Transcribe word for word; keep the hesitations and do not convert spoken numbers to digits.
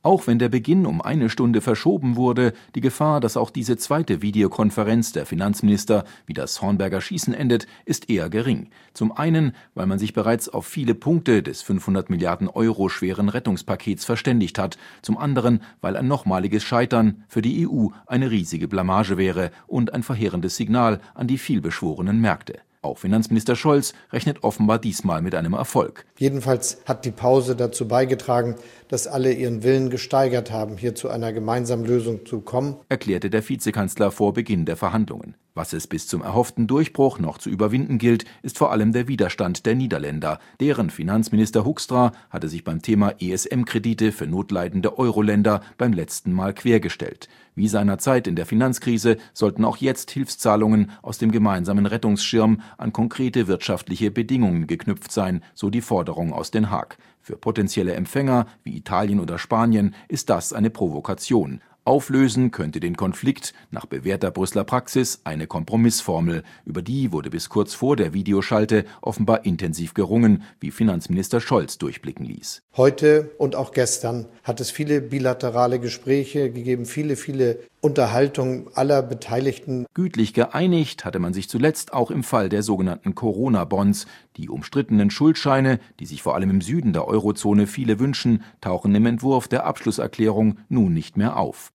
Auch wenn der Beginn um eine Stunde verschoben wurde, die Gefahr, dass auch diese zweite Videokonferenz der Finanzminister wie das Hornberger Schießen endet, ist eher gering. Zum einen, weil man sich bereits auf viele Punkte des fünfhundert Milliarden Euro schweren Rettungspakets verständigt hat, zum anderen, weil ein nochmaliges Scheitern für die E U eine riesige Blamage wäre und ein verheerendes Signal an die vielbeschworenen Märkte. Auch Finanzminister Scholz rechnet offenbar diesmal mit einem Erfolg. Jedenfalls hat die Pause dazu beigetragen, dass alle ihren Willen gesteigert haben, hier zu einer gemeinsamen Lösung zu kommen, erklärte der Vizekanzler vor Beginn der Verhandlungen. Was es bis zum erhofften Durchbruch noch zu überwinden gilt, ist vor allem der Widerstand der Niederländer. Deren Finanzminister Hoekstra hatte sich beim Thema E S M-Kredite für notleidende Euro-Länder beim letzten Mal quergestellt. Wie seinerzeit in der Finanzkrise sollten auch jetzt Hilfszahlungen aus dem gemeinsamen Rettungsschirm an konkrete wirtschaftliche Bedingungen geknüpft sein, so die Forderung aus Den Haag. Für potenzielle Empfänger wie Italien oder Spanien ist das eine Provokation. Auflösen könnte den Konflikt nach bewährter Brüsseler Praxis eine Kompromissformel. Über die wurde bis kurz vor der Videoschalte offenbar intensiv gerungen, wie Finanzminister Scholz durchblicken ließ. Heute und auch gestern hat es viele bilaterale Gespräche gegeben, viele, viele Unterhaltungen aller Beteiligten. Gütlich geeinigt hatte man sich zuletzt auch im Fall der sogenannten Corona-Bonds. Die umstrittenen Schuldscheine, die sich vor allem im Süden der Eurozone viele wünschen, tauchen im Entwurf der Abschlusserklärung nun nicht mehr auf.